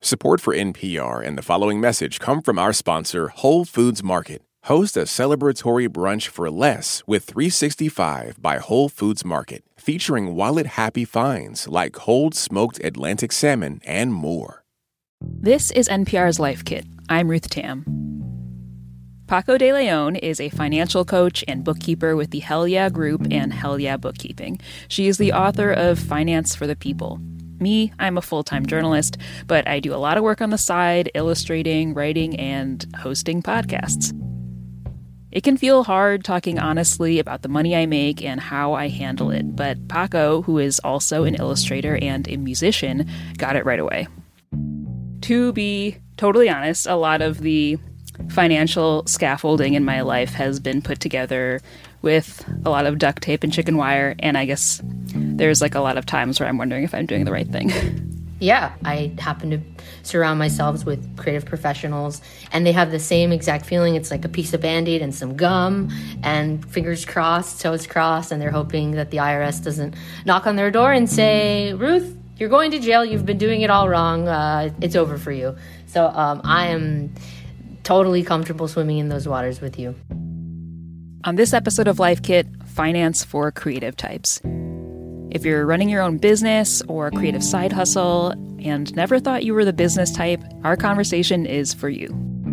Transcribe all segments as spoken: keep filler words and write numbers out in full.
Support for N P R and the following message come from our sponsor, Whole Foods Market. Host a celebratory brunch for less with three sixty-five by Whole Foods Market, featuring wallet-happy finds like cold smoked Atlantic salmon and more. This is N P R's Life Kit. I'm Ruth Tam. Paco de Leon is a financial coach and bookkeeper with the Hell Yeah Group and Hell Yeah Bookkeeping. She is the author of Finance for the People. Me, I'm a full-time journalist, but I do a lot of work on the side, illustrating, writing, and hosting podcasts. It can feel hard talking honestly about the money I make and how I handle it, but Paco, who is also an illustrator and a musician, got it right away. To be totally honest, a lot of the financial scaffolding in my life has been put together with a lot of duct tape and chicken wire, and I guess there's like a lot of times where I'm wondering if I'm doing the right thing. Yeah, I happen to surround myself with creative professionals, and they have the same exact feeling. It's like a piece of Band-Aid and some gum, and fingers crossed, toes crossed, and they're hoping that the I R S doesn't knock on their door and say, Ruth, you're going to jail, you've been doing it all wrong, uh, it's over for you. So um, I am totally comfortable swimming in those waters with you. On this episode of Life Kit, Finance for Creative Types. If you're running your own business or a creative side hustle and never thought you were the business type, our conversation is for you.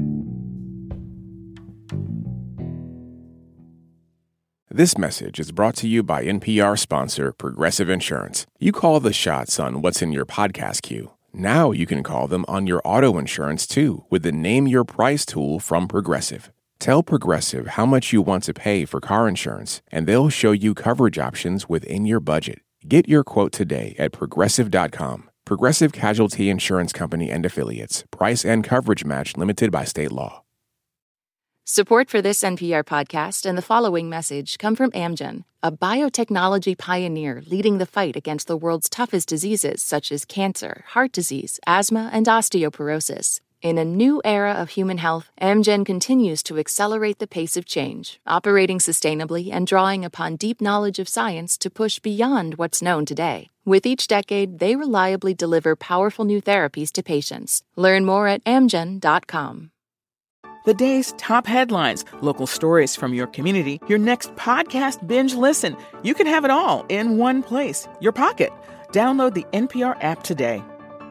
This message is brought to you by N P R sponsor Progressive Insurance. You call the shots on what's in your podcast queue. Now you can call them on your auto insurance too with the Name Your Price tool from Progressive. Tell Progressive how much you want to pay for car insurance, and they'll show you coverage options within your budget. Get your quote today at progressive dot com. Progressive Casualty Insurance Company and Affiliates. Price and coverage match limited by state law. Support for this N P R podcast and the following message come from Amgen, a biotechnology pioneer leading the fight against the world's toughest diseases such as cancer, heart disease, asthma, and osteoporosis. In a new era of human health, Amgen continues to accelerate the pace of change, operating sustainably and drawing upon deep knowledge of science to push beyond what's known today. With each decade, they reliably deliver powerful new therapies to patients. Learn more at amgen dot com. The day's top headlines, local stories from your community, your next podcast binge listen. You can have it all in one place, your pocket. Download the N P R app today.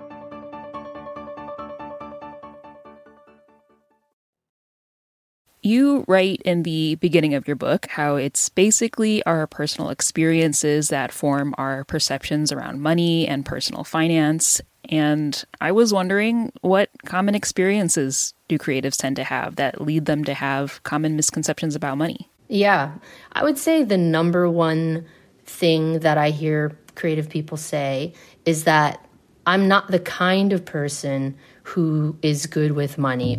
You write in the beginning of your book how it's basically our personal experiences that form our perceptions around money and personal finance. And I was wondering, what common experiences do creatives tend to have that lead them to have common misconceptions about money? Yeah, I would say the number one thing that I hear creative people say is that I'm not the kind of person who is good with money.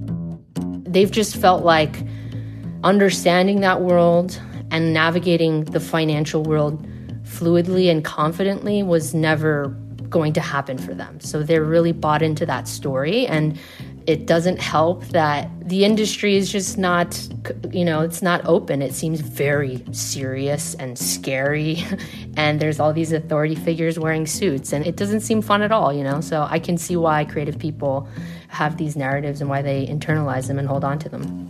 They've just felt like understanding that world and navigating the financial world fluidly and confidently was never going to happen for them. So they're really bought into that story, and it doesn't help that the industry is just not, you know, it's not open. It seems very serious and scary, and there's all these authority figures wearing suits, and it doesn't seem fun at all, you know? So I can see why creative people have these narratives and why they internalize them and hold on to them.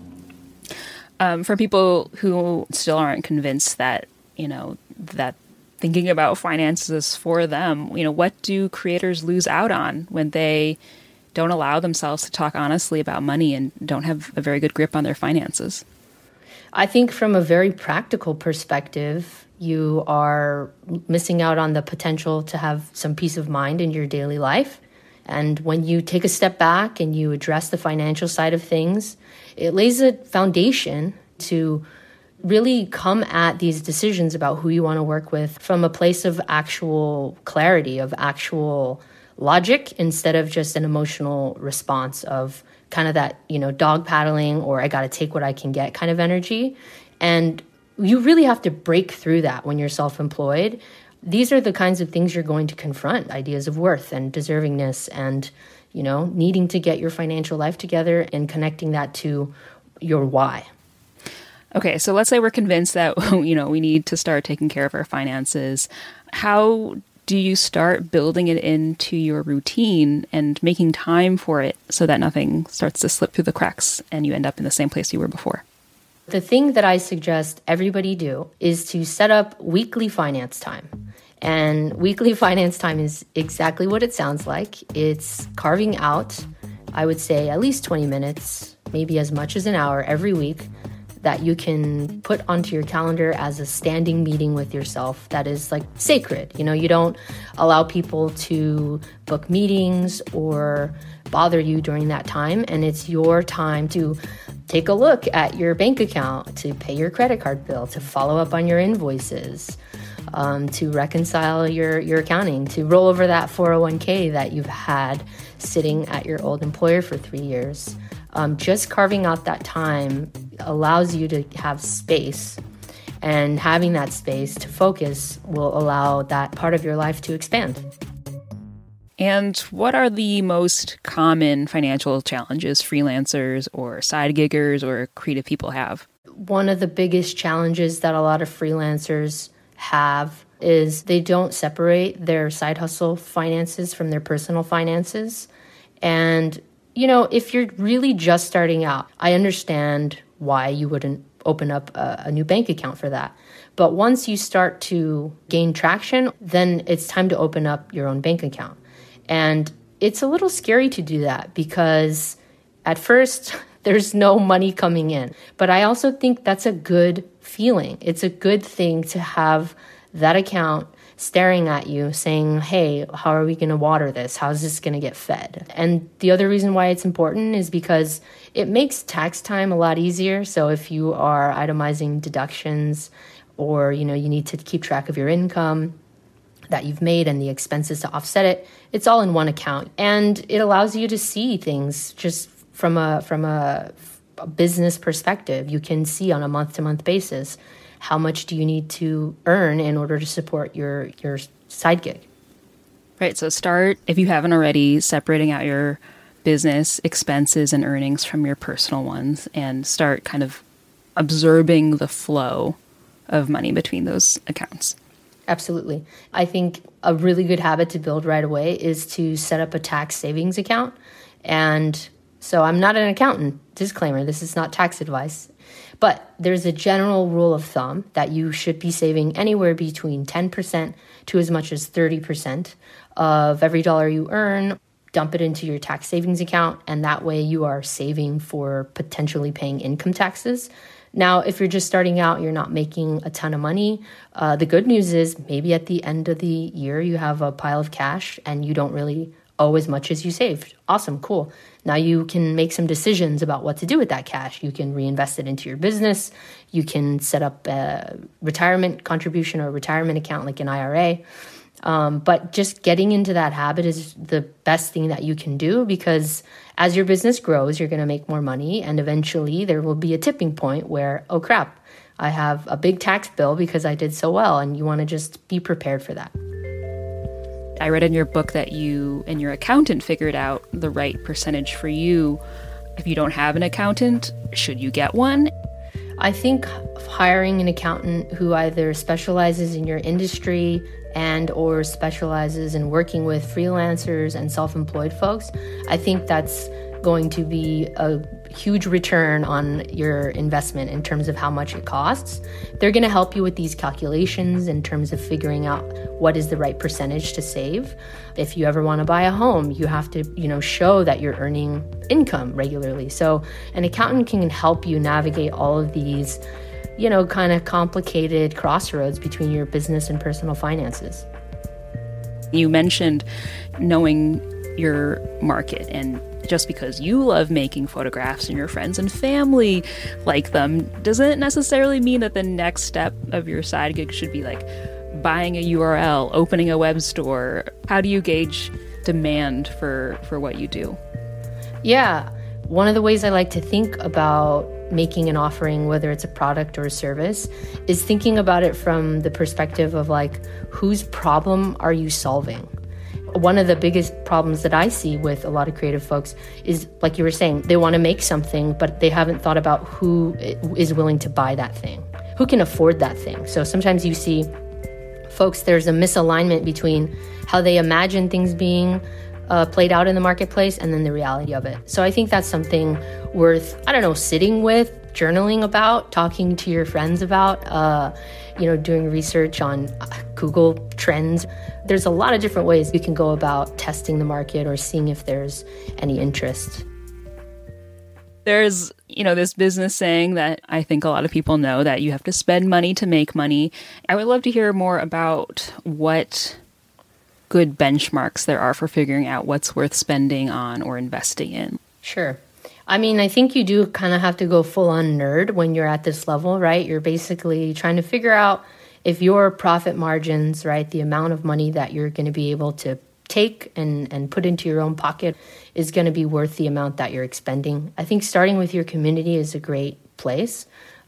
Um, for people who still aren't convinced that, you know, that thinking about finances for them, you know, what do creators lose out on when they don't allow themselves to talk honestly about money and don't have a very good grip on their finances? I think from a very practical perspective, you are missing out on the potential to have some peace of mind in your daily life. And when you take a step back and you address the financial side of things, it lays a foundation to really come at these decisions about who you want to work with from a place of actual clarity, of actual logic, instead of just an emotional response of kind of that, you know, dog paddling or I got to take what I can get kind of energy. And you really have to break through that when you're self-employed. These are the kinds of things you're going to confront, ideas of worth and deservingness and, you know, needing to get your financial life together and connecting that to your why. Okay, so let's say we're convinced that, you know, we need to start taking care of our finances. How do you start building it into your routine and making time for it so that nothing starts to slip through the cracks and you end up in the same place you were before? The thing that I suggest everybody do is to set up weekly finance time. And weekly finance time is exactly what it sounds like. It's carving out, I would say, at least twenty minutes, maybe as much as an hour every week that you can put onto your calendar as a standing meeting with yourself that is like sacred. You know, you don't allow people to book meetings or bother you during that time. And it's your time to take a look at your bank account, to pay your credit card bill, to follow up on your invoices, um, to reconcile your, your accounting, to roll over that four oh one k that you've had sitting at your old employer for three years. Um, just carving out that time allows you to have space, and having that space to focus will allow that part of your life to expand. And what are the most common financial challenges freelancers or side giggers or creative people have? One of the biggest challenges that a lot of freelancers have is they don't separate their side hustle finances from their personal finances. And, you know, if you're really just starting out, I understand why you wouldn't open up a, a new bank account for that. But once you start to gain traction, then it's time to open up your own bank account. And it's a little scary to do that because at first there's no money coming in. But I also think that's a good feeling. It's a good thing to have that account staring at you saying, hey, how are we going to water this? How's this going to get fed? And the other reason why it's important is because it makes tax time a lot easier. So if you are itemizing deductions or, you know, you need to keep track of your income that you've made and the expenses to offset it, it's all in one account. And it allows you to see things just from a from a, a business perspective. You can see on a month-to-month basis how much do you need to earn in order to support your, your side gig. Right. So start, if you haven't already, separating out your business expenses and earnings from your personal ones and start kind of observing the flow of money between those accounts. Absolutely. I think a really good habit to build right away is to set up a tax savings account. And so I'm not an accountant, disclaimer, this is not tax advice. But there's a general rule of thumb that you should be saving anywhere between ten percent to as much as thirty percent of every dollar you earn. Dump it into your tax savings account, and that way you are saving for potentially paying income taxes. Now, if you're just starting out, you're not making a ton of money. Uh, the good news is maybe at the end of the year, you have a pile of cash and you don't really owe as much as you saved. Awesome, cool. Now you can make some decisions about what to do with that cash. You can reinvest it into your business. You can set up a retirement contribution or a retirement account like an I R A. Um, but just getting into that habit is the best thing that you can do, because as your business grows, you're going to make more money. And eventually there will be a tipping point where, oh crap, I have a big tax bill because I did so well. And you want to just be prepared for that. I read in your book that you and your accountant figured out the right percentage for you. If you don't have an accountant, should you get one? I think hiring an accountant who either specializes in your industry and or specializes in working with freelancers and self-employed folks, I think that's going to be a huge return on your investment in terms of how much it costs. They're going to help you with these calculations in terms of figuring out what is the right percentage to save. If you ever want to buy a home, you have to, you know, show that you're earning income regularly. So an accountant can help you navigate all of these, you know, kind of complicated crossroads between your business and personal finances. You mentioned knowing your market, and just because you love making photographs and your friends and family like them doesn't necessarily mean that the next step of your side gig should be like buying a U R L, opening a web store. How do you gauge demand for, for what you do? Yeah. One of the ways I like to think about making an offering, whether it's a product or a service, is thinking about it from the perspective of like, whose problem are you solving? One of the biggest problems that I see with a lot of creative folks is, like you were saying, they want to make something, but they haven't thought about who is willing to buy that thing, who can afford that thing. So sometimes you see folks there's a misalignment between how they imagine things being uh, played out in the marketplace and then the reality of it. So I think that's something worth, I don't know, sitting with, journaling about, talking to your friends about, uh, you know, doing research on Google Trends. There's a lot of different ways you can go about testing the market or seeing if there's any interest. There's, you know, this business saying that I think a lot of people know, that you have to spend money to make money. I would love to hear more about what good benchmarks there are for figuring out what's worth spending on or investing in. Sure. I mean, I think you do kind of have to go full on nerd when you're at this level, right? You're basically trying to figure out if your profit margins, right, the amount of money that you're going to be able to take and, and put into your own pocket is going to be worth the amount that you're expending. I think starting with your community is a great place.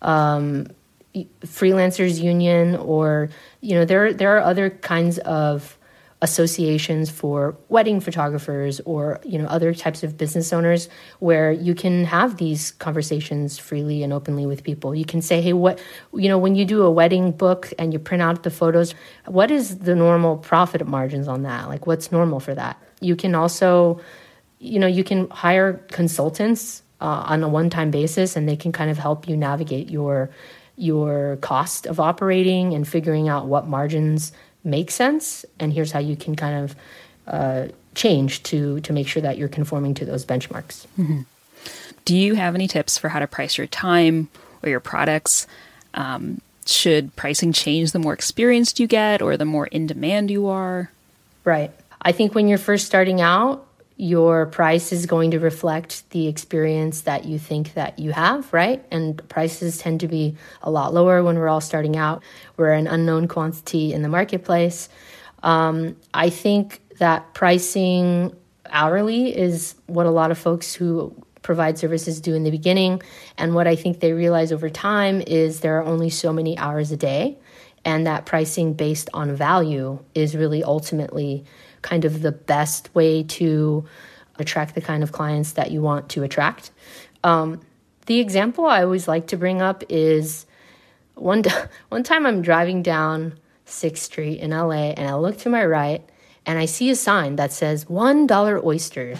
Um, Freelancers Union, or, you know, there, there are other kinds of associations for wedding photographers or, you know, other types of business owners where you can have these conversations freely and openly with people. You can say, hey, what, you know, when you do a wedding book and you print out the photos, what is the normal profit margins on that? Like, what's normal for that? You can also, you know, you can hire consultants uh, on a one-time basis, and they can kind of help you navigate your your cost of operating and figuring out what margins make sense, and here's how you can kind of uh, change to to make sure that you're conforming to those benchmarks. Mm-hmm. Do you have any tips for how to price your time or your products? Um, should pricing change the more experienced you get or the more in demand you are? Right. I think when you're first starting out, your price is going to reflect the experience that you think that you have, right? And prices tend to be a lot lower when we're all starting out. We're an unknown quantity in the marketplace. Um, I think that pricing hourly is what a lot of folks who provide services do in the beginning. And what I think they realize over time is there are only so many hours a day, and that pricing based on value is really ultimately kind of the best way to attract the kind of clients that you want to attract. Um, the example I always like to bring up is one, one time I'm driving down sixth Street in L A, and I look to my right and I see a sign that says one dollar oysters.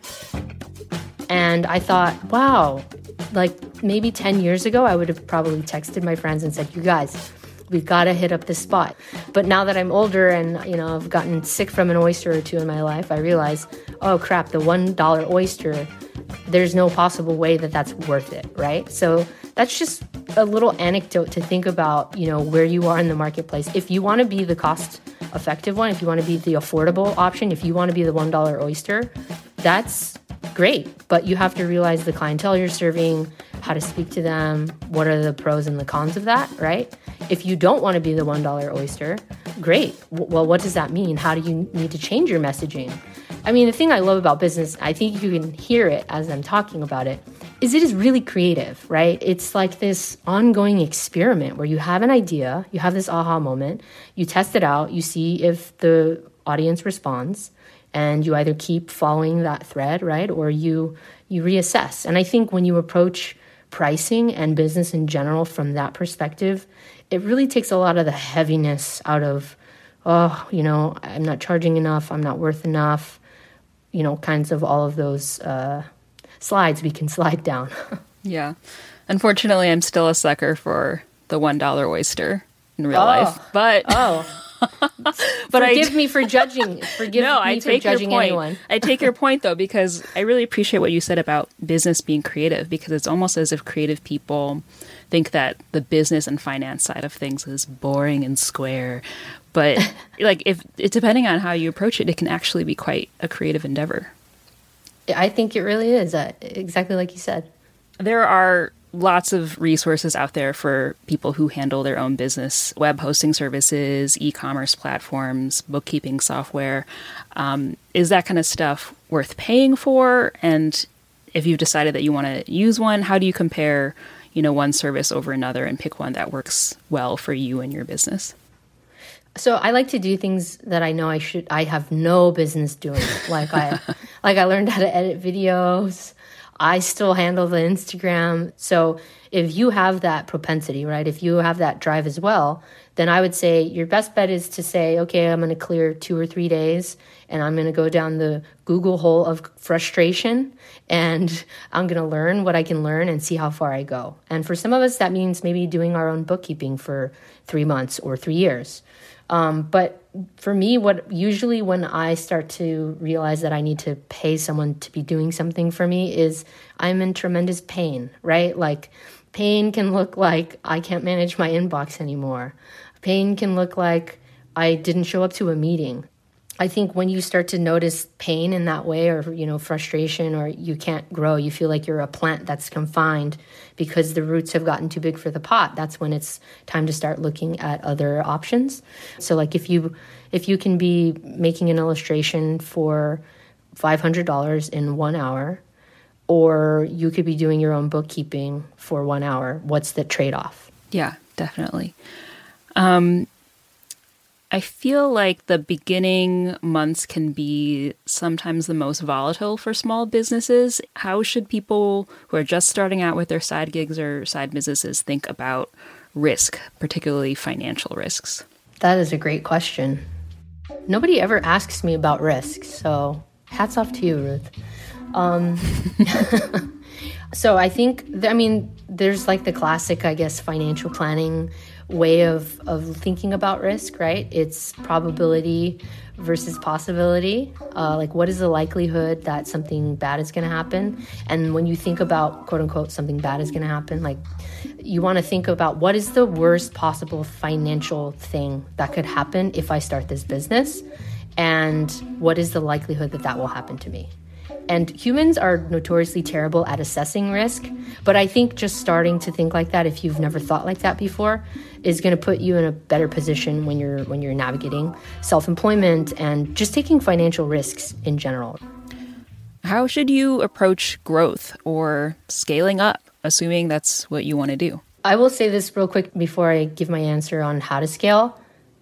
And I thought, wow, like maybe ten years ago, I would have probably texted my friends and said, you guys, we've got to hit up this spot. But now that I'm older and, you know, I've gotten sick from an oyster or two in my life, I realize, oh crap, the one dollar oyster, there's no possible way that that's worth it, right? So that's just a little anecdote to think about, you know, where you are in the marketplace. If you want to be the cost effective one, if you want to be the affordable option, if you want to be the one dollar oyster, that's great. But you have to realize the clientele you're serving, how to speak to them, what are the pros and the cons of that, right? If you don't want to be the one dollar oyster, great. Well, what does that mean? How do you need to change your messaging? I mean, the thing I love about business, I think you can hear it as I'm talking about it, is it is really creative, right? It's like this ongoing experiment where you have an idea, you have this aha moment, you test it out, you see if the audience responds, and you either keep following that thread, right? Or you you reassess. And I think when you approach pricing and business in general from that perspective, it really takes a lot of the heaviness out of, oh, you know, I'm not charging enough, I'm not worth enough, you know, kinds of all of those uh, slides we can slide down. Yeah. Unfortunately, I'm still a sucker for the one dollar oyster in real oh. life. But oh. but Forgive I, me for judging. Forgive no, me I for take judging your point. anyone. I take your point, though, because I really appreciate what you said about business being creative, because it's almost as if creative people think that the business and finance side of things is boring and square. But like, if it's depending on how you approach it, it can actually be quite a creative endeavor. I think it really is, uh, exactly like you said. There are lots of resources out there for people who handle their own business, web hosting services, e-commerce platforms, bookkeeping software. Um, is that kind of stuff worth paying for? And if you've decided that you want to use one, how do you compare, you know, one service over another and pick one that works well for you and your business? So I like to do things that I know I should, I have no business doing. Like I, like I learned how to edit videos. I still handle the Instagram. So if you have that propensity, right, if you have that drive as well, then I would say your best bet is to say, okay, I'm going to clear two or three days and I'm going to go down the Google hole of frustration and I'm going to learn what I can learn and see how far I go. And for some of us, that means maybe doing our own bookkeeping for three months or three years. Um, but for me, what usually when I start to realize that I need to pay someone to be doing something for me is I'm in tremendous pain, right? Like pain can look like I can't manage my inbox anymore. Pain can look like I didn't show up to a meeting. I think when you start to notice pain in that way, or, you know, frustration, or you can't grow, you feel like you're a plant that's confined because the roots have gotten too big for the pot, that's when it's time to start looking at other options. So like if you if you can be making an illustration for five hundred dollars in one hour, or you could be doing your own bookkeeping for one hour, what's the trade-off? Yeah, definitely. Um I feel like the beginning months can be sometimes the most volatile for small businesses. How should people who are just starting out with their side gigs or side businesses think about risk, particularly financial risks? That is a great question. Nobody ever asks me about risk, so hats off to you, Ruth. Um, so I think, I mean, there's like the classic, I guess, financial planning way of, of thinking about risk, right? It's probability versus possibility. Uh, like, what is the likelihood that something bad is going to happen? And when you think about, quote unquote, something bad is going to happen, like, you want to think about what is the worst possible financial thing that could happen if I start this business? And what is the likelihood that that will happen to me? And humans are notoriously terrible at assessing risk, but I think just starting to think like that, if you've never thought like that before, is going to put you in a better position when you're when you're navigating self-employment and just taking financial risks in general. How should you approach growth or scaling up, assuming that's what you want to do? I will say this real quick before I give my answer on how to scale.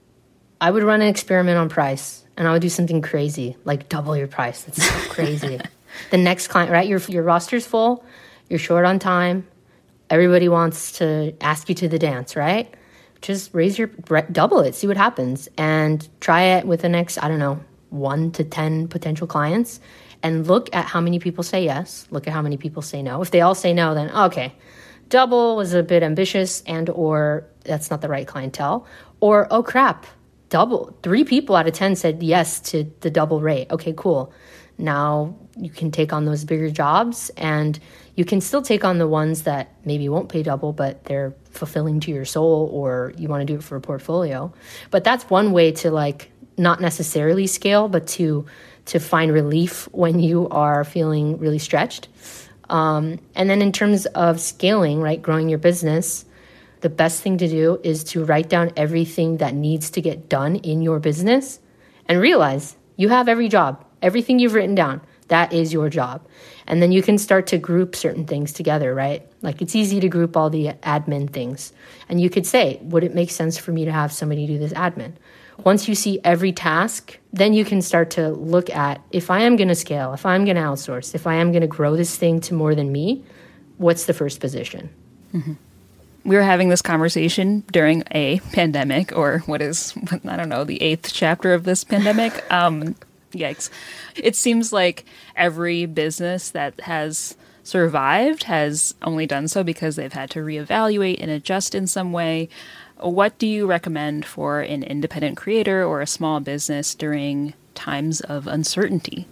I would run an experiment on price. And I would do something crazy, like double your price. That's so crazy. The next client, right? Your your roster's full. You're short on time. Everybody wants to ask you to the dance, right? Just raise your, double it, see what happens. And try it with the next, I don't know, one to ten potential clients. And look at how many people say yes. Look at how many people say no. If they all say no, then okay. Double was a bit ambitious and or that's not the right clientele. Or, oh crap. Double, three people out of ten said yes to the double rate. Okay, cool. Now you can take on those bigger jobs and you can still take on the ones that maybe won't pay double, but they're fulfilling to your soul or you want to do it for a portfolio. But that's one way to like not necessarily scale, but to to find relief when you are feeling really stretched. Um, and then in terms of scaling, right, growing your business, the best thing to do is to write down everything that needs to get done in your business and realize you have every job, everything you've written down, that is your job. And then you can start to group certain things together, right? Like it's easy to group all the admin things. And you could say, would it make sense for me to have somebody do this admin? Once you see every task, then you can start to look at if I am going to scale, if I'm going to outsource, if I am going to grow this thing to more than me, what's the first position? Mm-hmm. We were having this conversation during a pandemic, or what is, I don't know, the eighth chapter of this pandemic. Um, yikes. It seems like every business that has survived has only done so because they've had to reevaluate and adjust in some way. What do you recommend for an independent creator or a small business during times of uncertainty?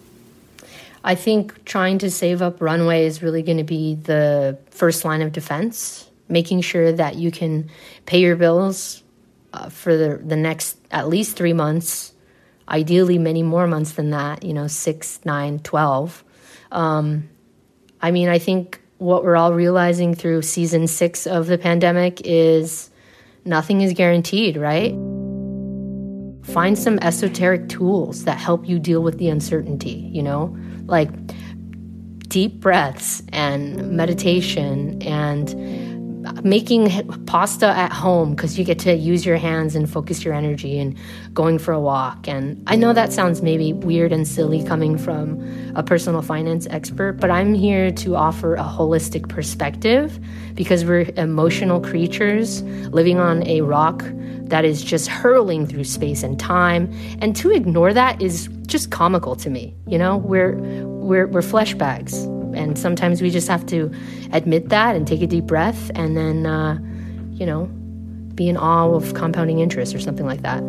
I think trying to save up runway is really going to be the first line of defense. Making sure that you can pay your bills uh, for the, the next at least three months, ideally many more months than that, you know, six, nine, twelve. Um, I mean, I think what we're all realizing through season six of the pandemic is nothing is guaranteed, right? Find some esoteric tools that help you deal with the uncertainty, you know, like deep breaths and meditation and making pasta at home because you get to use your hands and focus your energy, and going for a walk. And I know that sounds maybe weird and silly coming from a personal finance expert, but I'm here to offer a holistic perspective because we're emotional creatures living on a rock that is just hurling through space and time. And to ignore that is just comical to me. You know, we're we're we're flesh bags. And sometimes we just have to admit that and take a deep breath and then, uh, you know, be in awe of compounding interest or something like that.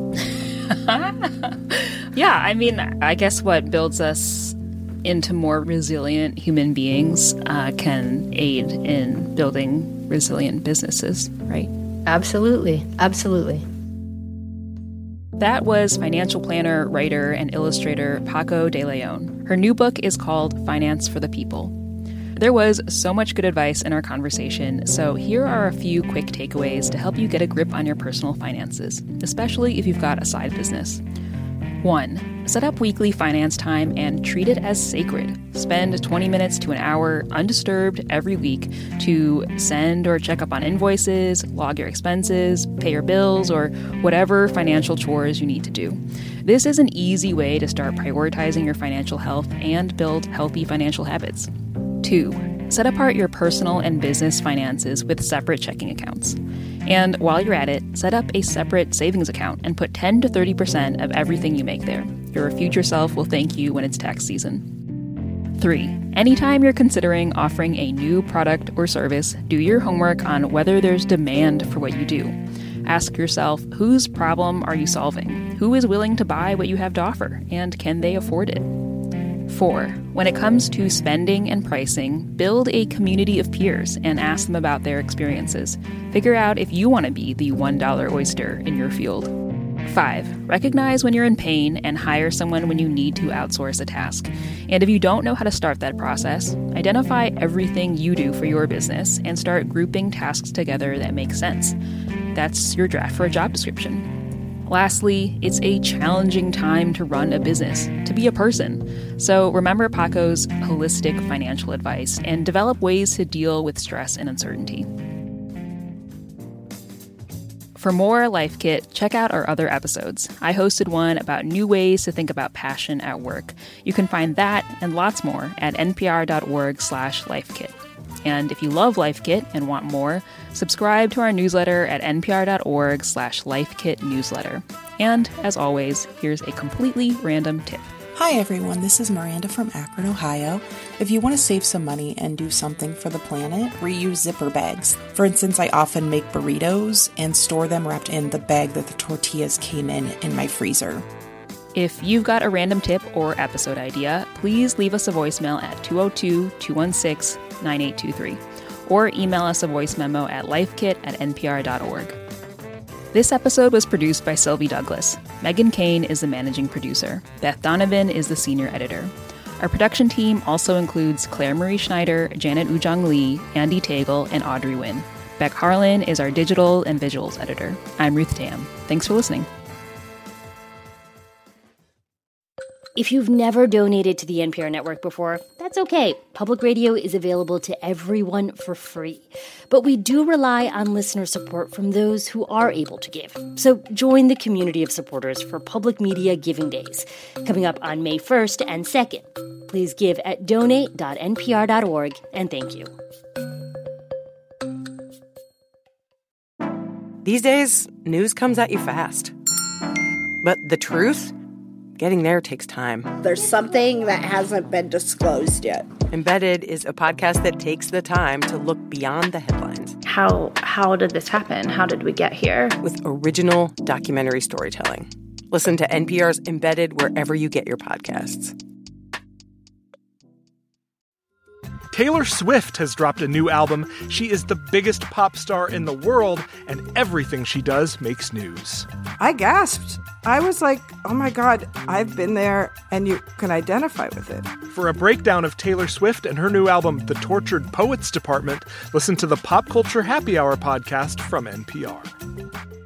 Yeah, I mean, I guess what builds us into more resilient human beings uh, can aid in building resilient businesses, right? Absolutely. Absolutely. That was financial planner, writer, and illustrator Paco de Leon. Her new book is called Finance for the People. There was so much good advice in our conversation, so here are a few quick takeaways to help you get a grip on your personal finances, especially if you've got a side business. One, set up weekly finance time and treat it as sacred. Spend twenty minutes to an hour undisturbed every week to send or check up on invoices, log your expenses, pay your bills, or whatever financial chores you need to do. This is an easy way to start prioritizing your financial health and build healthy financial habits. Two, set apart your personal and business finances with separate checking accounts. And while you're at it, set up a separate savings account and put ten to thirty percent of everything you make there. Your future self will thank you when it's tax season. Three, anytime you're considering offering a new product or service, do your homework on whether there's demand for what you do. Ask yourself, whose problem are you solving? Who is willing to buy what you have to offer? And can they afford it? Four, when it comes to spending and pricing, build a community of peers and ask them about their experiences. Figure out if you want to be the one dollar oyster in your field. Five, recognize when you're in pain and hire someone when you need to outsource a task. And if you don't know how to start that process, identify everything you do for your business and start grouping tasks together that make sense. That's your draft for a job description. Lastly, it's a challenging time to run a business, to be a person. So remember Paco's holistic financial advice and develop ways to deal with stress and uncertainty. For more Life Kit, check out our other episodes. I hosted one about new ways to think about passion at work. You can find that and lots more at npr.org slash lifekit. And if you love Life Kit and want more, subscribe to our newsletter at npr.org slash lifekit newsletter. And as always, here's a completely random tip. Hi everyone, this is Miranda from Akron, Ohio. If you want to save some money and do something for the planet, reuse zipper bags. For instance, I often make burritos and store them wrapped in the bag that the tortillas came in in my freezer. If you've got a random tip or episode idea, please leave us a voicemail at two oh two, two one six, nine eight two three or email us a voice memo at lifekit at npr dot org. This episode was produced by Sylvie Douglas. Megan Kane is the managing producer. Beth Donovan is the senior editor. Our production team also includes Claire Marie Schneider, Janet Ujong Lee, Andy Tagle, and Audrey Wynn. Beck Harlan is our digital and visuals editor. I'm Ruth Tam. Thanks for listening. If you've never donated to the N P R network before, that's okay. Public radio is available to everyone for free. But we do rely on listener support from those who are able to give. So join the community of supporters for Public Media Giving Days, coming up on May first and second. Please give at donate dot n p r dot org, and thank you. These days, news comes at you fast. But the truth? Getting there takes time. There's something that hasn't been disclosed yet. Embedded is a podcast that takes the time to look beyond the headlines. How how did this happen? How did we get here? With original documentary storytelling. Listen to N P R's Embedded wherever you get your podcasts. Taylor Swift has dropped a new album. She is the biggest pop star in the world, and everything she does makes news. I gasped. I was like, oh my God, I've been there, and you can identify with it. For a breakdown of Taylor Swift and her new album, The Tortured Poets Department, listen to the Pop Culture Happy Hour podcast from N P R.